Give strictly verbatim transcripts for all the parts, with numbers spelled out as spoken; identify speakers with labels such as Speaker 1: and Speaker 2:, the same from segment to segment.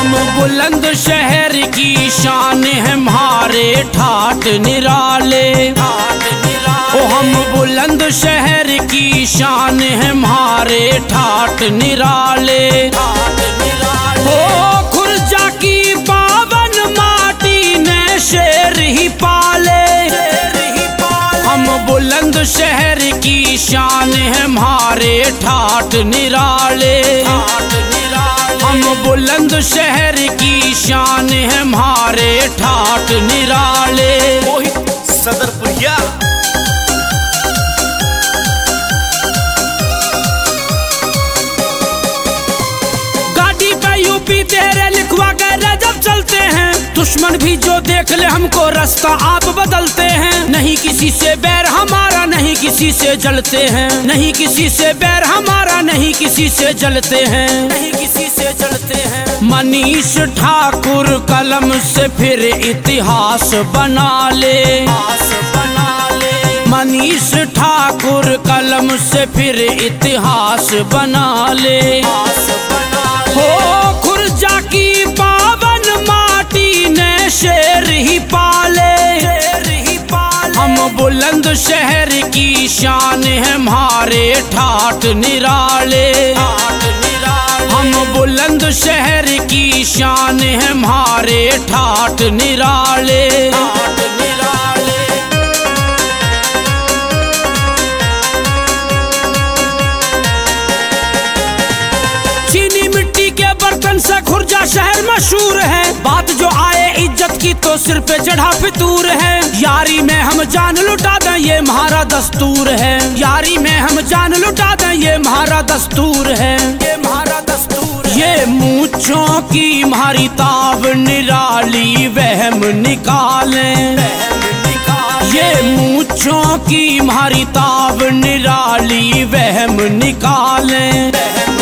Speaker 1: हम बुलंद शहर की शान है हमारे ठाट निराले। ओ हम बुलंद शहर की शान है हमारे ठाट निराले। ओ खुर्जा की पावन माटी ने शेर ही पाले। हम बुलंद शहर की शान है हमारे ठाट निराले। हम बुलंद शहर की शान है हमारे ठाट निराले।
Speaker 2: मोहित सदरपुरिया।
Speaker 1: गाड़ी पे यूपी तेरे लिखवा कर जब चलते हैं, दुश्मन भी जो देख ले हमको रास्ता आप बदलते हैं। नहीं किसी से बैर हमारा, नहीं किसी से जलते हैं। नहीं किसी से बैर हमारा, नहीं किसी से जलते हैं। नहीं किसी से जलते हैं। मनीष ठाकुर कलम से फिर इतिहास बना ले। मनीष ठाकुर कलम से फिर इतिहास बना ले। हो खुर्जा की पावन माटी ने शेर ही पाले। हम बुलंद शहर की शान है हमारे ठाट निराले। हम बुलंद शहर की शान है हमारे ठाट निराले। चीनी मिट्टी के बर्तन से खुर्जा शहर मशहूर है। बात जो आए इज्जत की तो सिर पे चढ़ा फितूर है। यारी में हम जान लुटा दें ये हमारा दस्तूर है। यारी में हम जान लुटा दें ये हमारा दस्तूर है। ये हमारा दस्तूर है। ये मूंछों की हमारी ताब निराली वहम निकालें। ये मूंछों की हमारी ताब निराली वहम निकालें।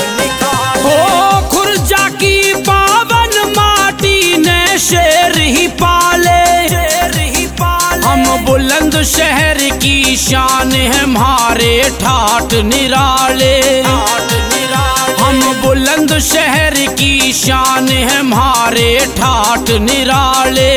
Speaker 1: ओ खुर्जा की पावन माटी ने शेर ही पाले। हम बुलंद शहर की शान है हमारे ठाट निराले। हम बुलंद शहर की शान है हमारे ठाट निराले।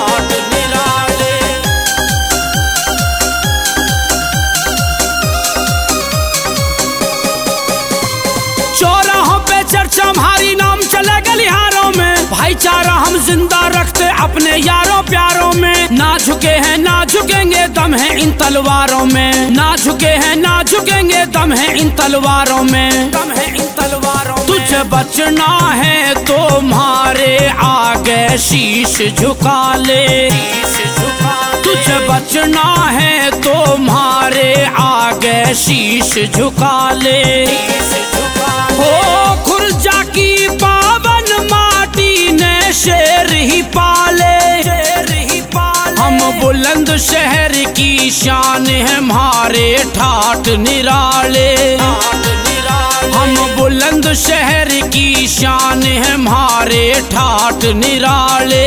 Speaker 1: चौराहों पे चर्चा हमारी नाम चले गलियारों में। भाईचारा हम जिंदा रखते अपने यारों प्यारों में। ना झुके हैं ना झुकेंगे दम है इन तलवारों में। ना झुके हैं ना झुकेंगे दम है इन तलवारों में। दम है इन तलवारों में। तुझे बचना है तो हमारे आगे शीश झुका ले। तुझे बचना है तो हमारे आगे शीश झुका ले। हो खुर्जा की पावन माटी ने शेर ही पाले। हम बुलंद शहर की शान है हमारे ठाट निराले। हम बुलंद शहर की शान है हमारे ठाट निराले।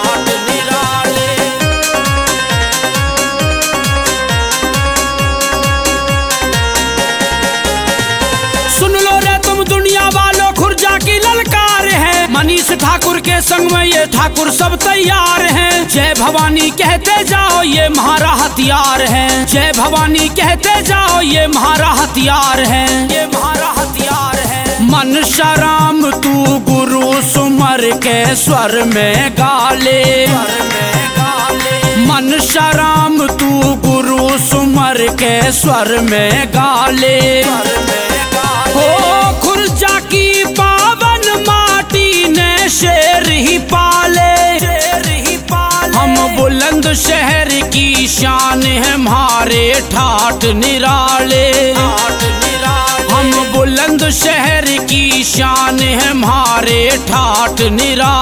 Speaker 1: मनीष ठाकुर के संग में ये ठाकुर सब तैयार हैं। जय भवानी कहते जाओ ये हमारा हथियार है। जय भवानी कहते जाओ ये हमारा हथियार है। ये हमारा हथियार है। मन शराम तू गुरु सुमर के स्वर में गाले। मन शराम तू गुरु सुमर के स्वर में गाले। हो खुर्जा की पावन माटी ने शेर ही पाले। हम बुलंद शहर की शान है हमारे ठाट निराले। हम बुलंद शहर की शान है हमारे ठाट निराले।